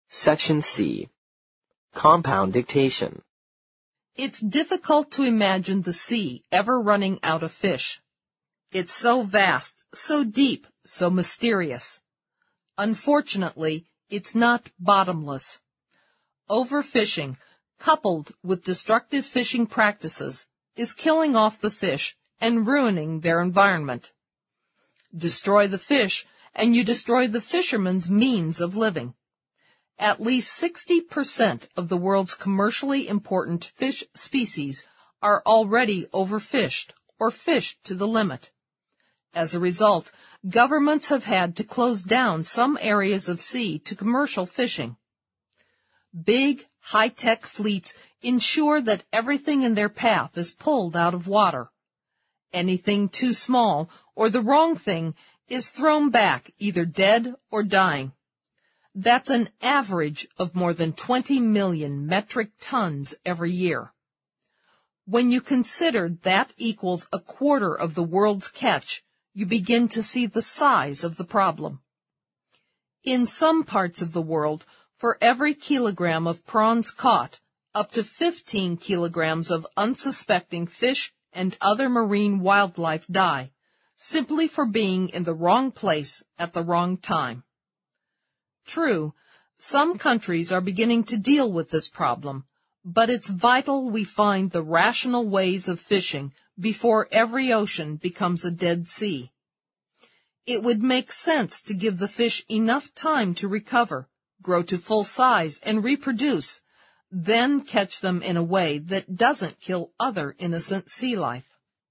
Section C. Compound dictation. It's difficult to imagine the sea ever running out of fish. It's so vast, so deep, so mysterious. Unfortunately, it's not bottomless. Overfishing, coupled with destructive fishing practices, is killing off the fish and ruining their environment. Destroy the fish, and you destroy the fisherman's means of living. At least 60% of the world's commercially important fish species are already overfished or fished to the limit. As a result, governments have had to close down some areas of sea to commercial fishing. Big, high-tech fleets ensure that everything in their path is pulled out of water. Anything too small or the wrong thing is thrown back either dead or dying. That's an average of more than 20 million metric tons every year. When you consider that equals a quarter of the world's catch, you begin to see the size of the problem. In some parts of the world, for every kilogram of prawns caught, up to 15 kilograms of unsuspecting fish and other marine wildlife die, simply for being in the wrong place at the wrong time. True, some countries are beginning to deal with this problem, but it's vital we find the rational ways of fishing before every ocean becomes a Dead Sea. It would make sense to give the fish enough time to recover, grow to full size, and reproduce, then catch them in a way that doesn't kill other innocent sea life.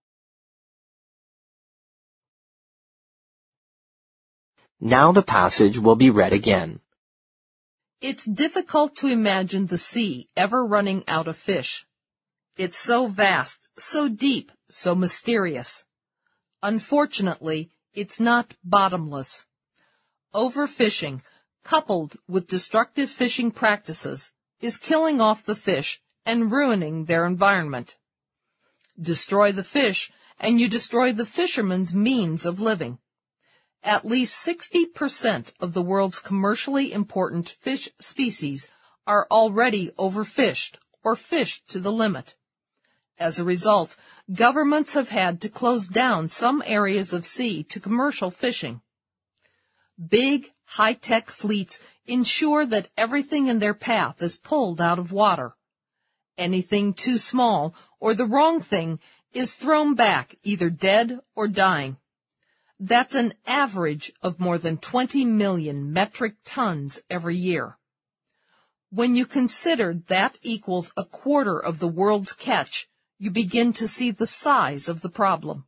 Now the passage will be read again. It's difficult to imagine the sea ever running out of fish. It's so vast, so deep, so mysterious. Unfortunately, it's not bottomless. Overfishing, coupled with destructive fishing practices, is killing off the fish and ruining their environment. Destroy the fish, and you destroy the fisherman's means of living. At least 60% of the world's commercially important fish species are already overfished or fished to the limit. As a result, governments have had to close down some areas of sea to commercial fishing. Big, high-tech fleets ensure that everything in their path is pulled out of water. Anything too small or the wrong thing is thrown back either dead or dying. That's an average of more than 20 million metric tons every year. When you consider that equals a quarter of the world's catch, you begin to see the size of the problem.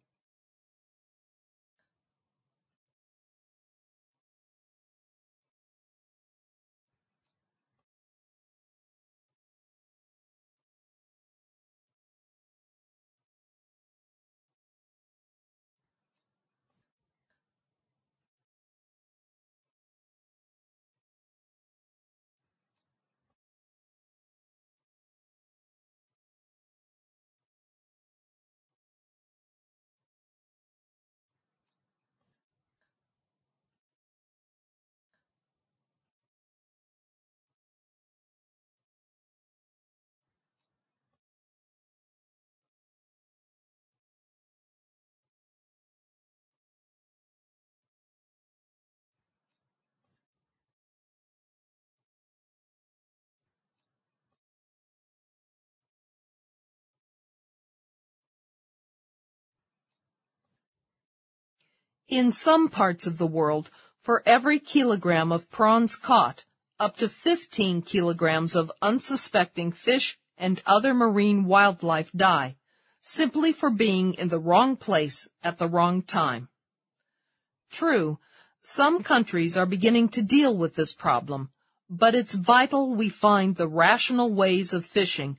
In some parts of the world, for every kilogram of prawns caught, up to 15 kilograms of unsuspecting fish and other marine wildlife die, simply for being in the wrong place at the wrong time. True, some countries are beginning to deal with this problem, but it's vital we find the rational ways of fishing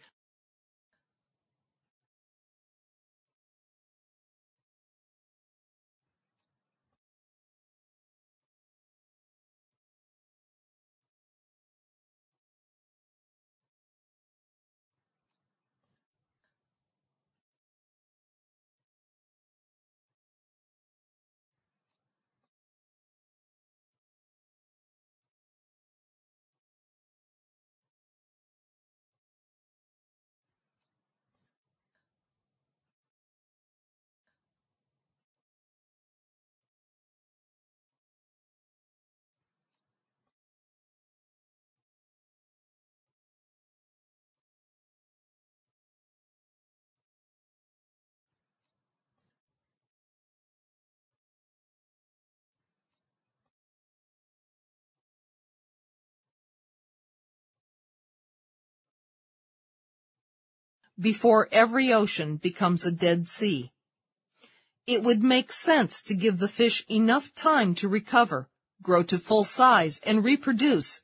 before every ocean becomes a Dead Sea. It would make sense to give the fish enough time to recover, grow to full size, and reproduce.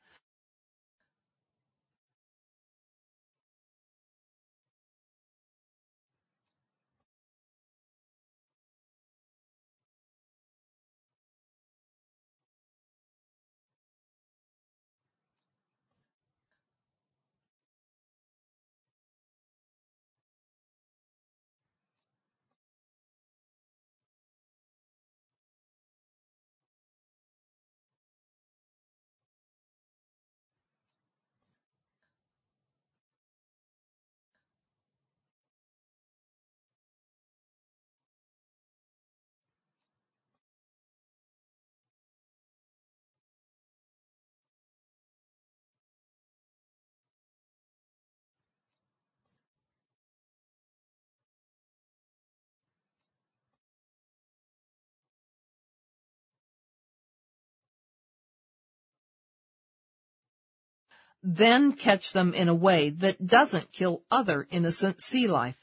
Then catch them in a way that doesn't kill other innocent sea life.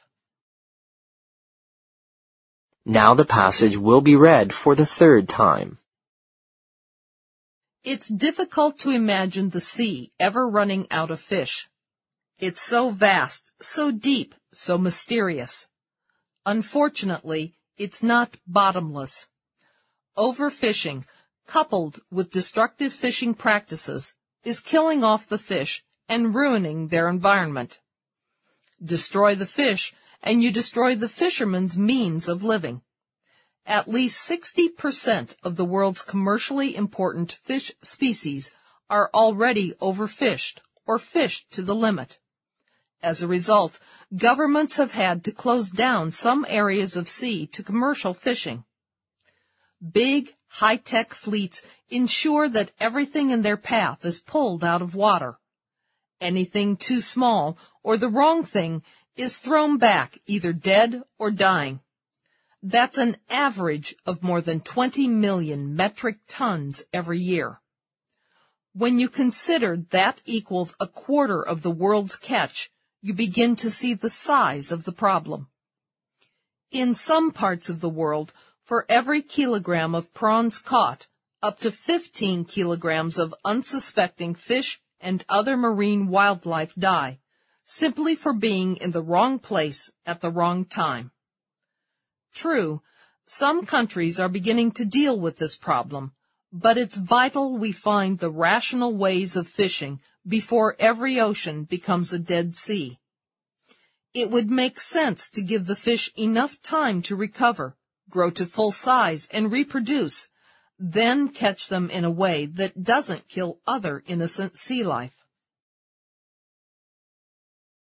Now the passage will be read for the third time. It's difficult to imagine the sea ever running out of fish. It's so vast, so deep, so mysterious. Unfortunately, it's not bottomless. Overfishing, coupled with destructive fishing practices, is killing off the fish and ruining their environment. Destroy the fish, and you destroy the fisherman's means of living. At least 60% of the world's commercially important fish species are already overfished or fished to the limit. As a result, governments have had to close down some areas of sea to commercial fishing. Big, high-tech fleets ensure that everything in their path is pulled out of water. Anything too small or the wrong thing is thrown back either dead or dying. That's an average of more than 20 million metric tons every year. When you consider that equals a quarter of the world's catch, you begin to see the size of the problem. In some parts of the world, for every kilogram of prawns caught, up to 15 kilograms of unsuspecting fish and other marine wildlife die, simply for being in the wrong place at the wrong time. True, some countries are beginning to deal with this problem, but it's vital we find the rational ways of fishing before every ocean becomes a Dead Sea. It would make sense to give the fish enough time to recover, grow to full size, and reproduce, then catch them in a way that doesn't kill other innocent sea life.